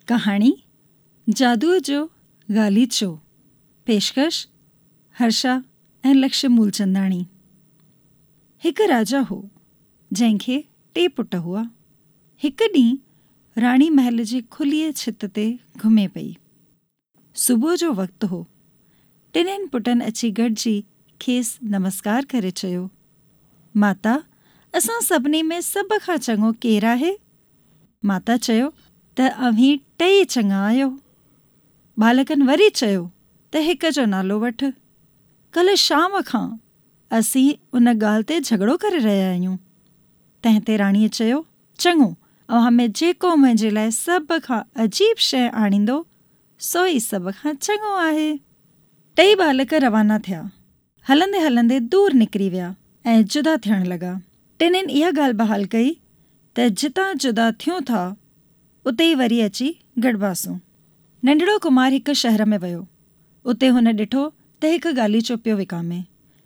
कहाणी जादूअ जो ॻालीचो। पेशकश हर्षा ऐं लक्ष्य मूलचंदाणी। हिकु राजा हो जंहिंखे 2 पुट हुआ। हिकु ॾींहुं राणी महल जी खुलीअ छित ते घुमे पई। सुबुह जो वक़्तु हो। टिनिनि पुटनि अची गॾिजी खेसि नमस्कार करे चयो, माता, असां सभिनी में सभ खां चङो केरु आहे? माता चयो त अव्हीं 2 चङा आहियो। बालकनि वरी चयो त हिक जो नालो वठि। कल्ह शाम खां असीं उन ॻाल्हि ते झगड़ो करे रहिया आहियूं। तंहिं ते राणीअ चयो, चङो, अव्हां में जेको मुंहिंजे लाइ सभ खां अजीब शइ आणींदो सो ई सभ खां चङो आहे। 2 बालक रवाना थिया। हलंदे हलंदे दूर निकिरी विया ऐं जुदा थियण लॻा। टिनिनि इहा ॻाल्हि बहाल कई त जितां जुदा थियूं था उते ई वरी अची गॾिबासूं। नंढड़ो कुमार हिकु शहर में वियो। उते हुन ॾिठो त हिकु ॻालीचो पियो विकामे।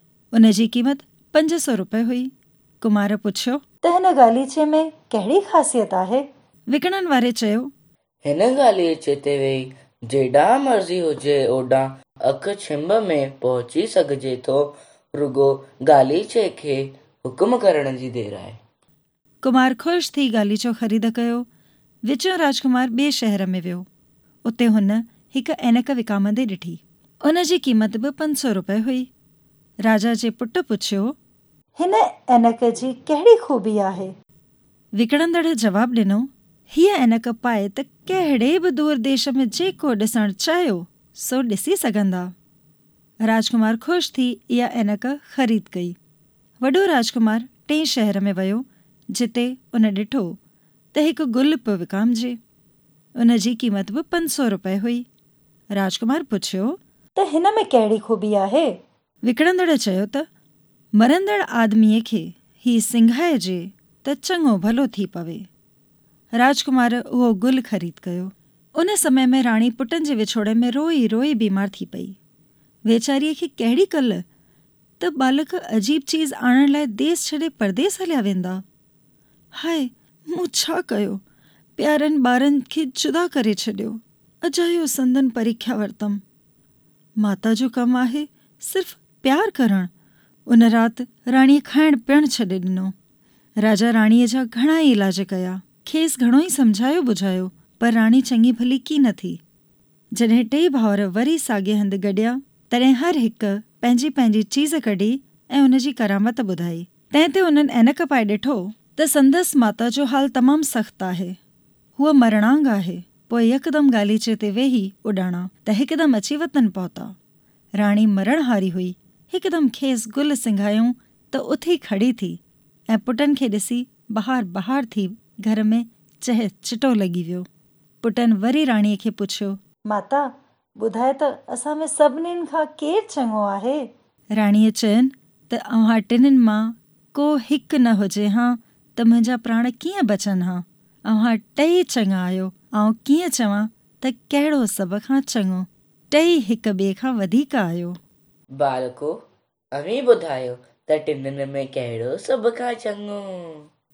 उन जी क़ीमत 500 रुपए हुई। कुमार पुछियो त हिन ॻालीचे में कहिड़ी ख़ासियत आहे? विकणण वारे चयो, हिन ॻालीचे ते वेही जेॾांहुं मर्ज़ी हुजे ओॾां अखि छिंभ में पहुची सघिजे थो, रुॻो ॻालीचे खे हुकुम करण जी देरि आहे। कुमार ख़ुशि थी ॻालीचो ख़रीद कयो। विचों राजकुमार ॿिए शहर में वियो। उते हुन हिकु ऐनक विकामंदे ॾिठी। उन जी क़ीमत बि 500 रुपए हुई। राजा जे पुटु पुछियो, हिन ऐनक जी कहिड़ी ख़ूबी आहे? विकणंदड़ जवाबु ॾिनो, हीअ ऐनक पाए त कहिड़े बि दूर देश में जेको ॾिसणु चाहियो सो ॾिसी सघंदा। राजकुमार ख़ुशि थी इहा ऐनक ख़रीद कई। वॾो राजकुमार 2 शहर में वियो जिते उन ॾिठो त हिकु गुल पियो विकामजे। उन जी क़ीमत बि 500 रुपए हुई। राजकुमार पुछियो त हिन में कहिड़ी ख़ूबी आहे? विकणंदड़ चयो त मरंदड़ आदमीअ खे ही सिंघाइजे त चङो भलो थी पवे। राजकुमार उहो गुल ख़रीद कयो। उन समय में राणी पुटनि जे विछोड़े में रोई रोई बीमार थी पई। वेचारीअ खे कहिड़ी कल त बालक अजीब चीज़ आणण लाइ देस छॾे परदेस हलिया वेंदा। हाय, मूं छा कयो? प्यारनि ॿारनि खे जुदा करे छॾियो। अजायो संदन परीक्षा वरितमि। माता जो कमु आहे सिर्फ़ प्यार करणु। उन राति राणीअ खाइण पीअण छॾे ॾिनो। राजा राणीअ जा घणा ई इलाज कया, खेसि घणो ई सम्झायो बुझायो, पर राणी चङी भली की न थी। जॾहिं 2 भाउर वरी साॻे हंधि गॾिया तॾहिं हर हिकु पंहिंजी पंहिंजी चीज़ कढी ऐं उन जी करामत ॿुधाई। तंहिं ते उन्हनि ऐनक पाए ॾिठो त संदसि माता जो हाल तमामु सख़्तु आहे। हूअ मरणांग आहे। पोइ यकदमि ॻालीचे ते वेही उॾाणा त हिकदमि अची वतन पहुता। राणी मरण हारी हुई। हिकदमि खेसि गुल सिंघायूं त उथी खड़ी थी ऐं पुटनि खे ॾिसी बहार बहार थी घर में चह चिटो लॻी वियो। पुटनि वरी राणीअ खे पुछियो, माता, ॿुधाए त असां में सभिनीनि खां केरु चङो आहे? राणीअ चयनि त अव्हां टिनिनि मां को हिकु न हुजे हां त मुंहिंजा प्राण कीअं बचनि हां। अव्हां 2 चङा आहियो। ऐं कीअं चवां त कहिड़ो सभ खां चङो? 2 हिक ॿिए खां वधीक आहियो। बालको, अव्हीं ॿुधायो त टिनिनि में कहिड़ो सभ खां चङो?